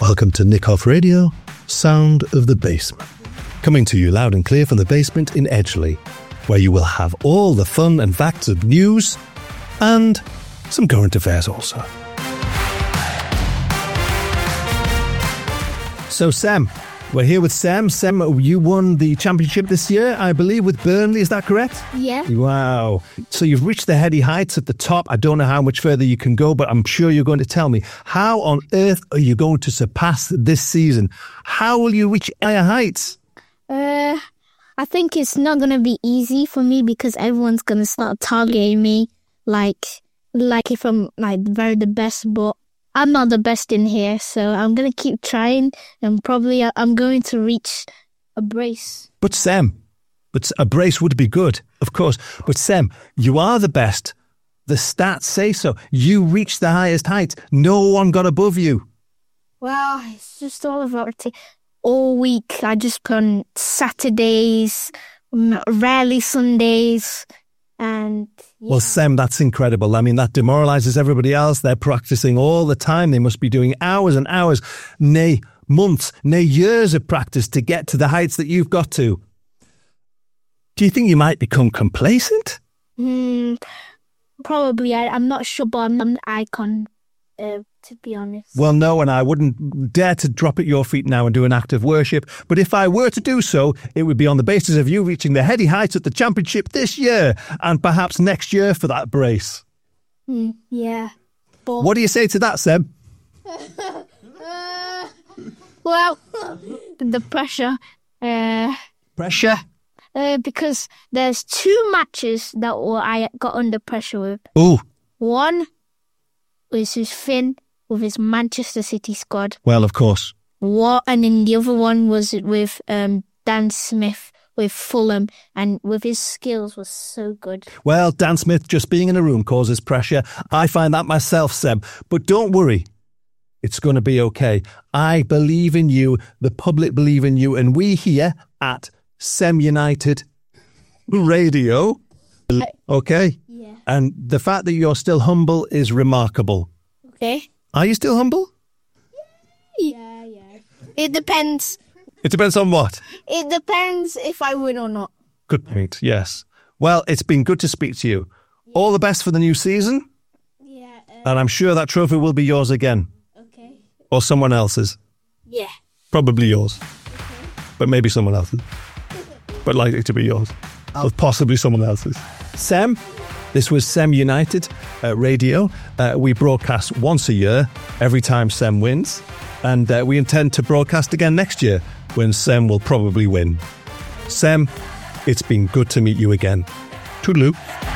Welcome to Nick Off Radio, Sound of the Basement. Coming to you loud and clear from the basement in Edgeley, where you will have all the fun and facts of news and some current affairs also. So Sam, we're here with Sam. Sam, you won the championship this year, I believe, with Burnley. Is that correct? Yeah. Wow. So you've reached the heady heights at the top. I don't know how much further you can go, but I'm sure you're going to tell me. How on earth are you going to surpass this season? How will you reach higher heights? I think it's not going to be easy for me because everyone's going to start targeting me like if I'm the best, but I'm not the best in here, so I'm going to keep trying and probably I'm going to reach a brace. But Sam, a brace would be good, of course. But Sam, you are the best. The stats say so. You reached the highest height. No one got above you. Well, it's just all about it. All week, I just put on Saturdays, rarely Sundays, and... Yeah. Well, Sam, that's incredible. I mean, that demoralises everybody else. They're practising all the time. They must be doing hours and hours, nay, months, nay, years of practice to get to the heights that you've got to. Do you think you might become complacent? Probably. I'm not sure, but I'm not an icon, to be honest. Well, no, and I wouldn't dare to drop at your feet now and do an act of worship. But if I were to do so, it would be on the basis of you reaching the heady heights at the championship this year and perhaps next year for that brace. Yeah. But... What do you say to that, Seb? Well, the pressure. Pressure? Because there's 2 matches that I got under pressure with. Ooh. One was with Finn with his Manchester City squad. Well, of course. And then the other one was with Dan Smith with Fulham, and with his skills was so good. Well, Dan Smith just being in a room causes pressure. I find that myself, Seb. But don't worry. It's going to be okay. I believe in you. The public believe in you. And we here at Sem United Radio. Okay? Yeah. And the fact that you're still humble is remarkable. Okay. Are you still humble? Yeah. It depends. It depends on what? It depends if I win or not. Good point, yes. Well, it's been good to speak to you. Yeah. All the best for the new season. Yeah. And I'm sure that trophy will be yours again. Okay. Or someone else's. Yeah. Probably yours. Okay. But maybe someone else's. But likely to be yours. Or possibly someone else's. Sam, this was Sem United Radio. We broadcast once a year, every time Sem wins. And we intend to broadcast again next year, when Sem will probably win. Sem, it's been good to meet you again. Toodaloo.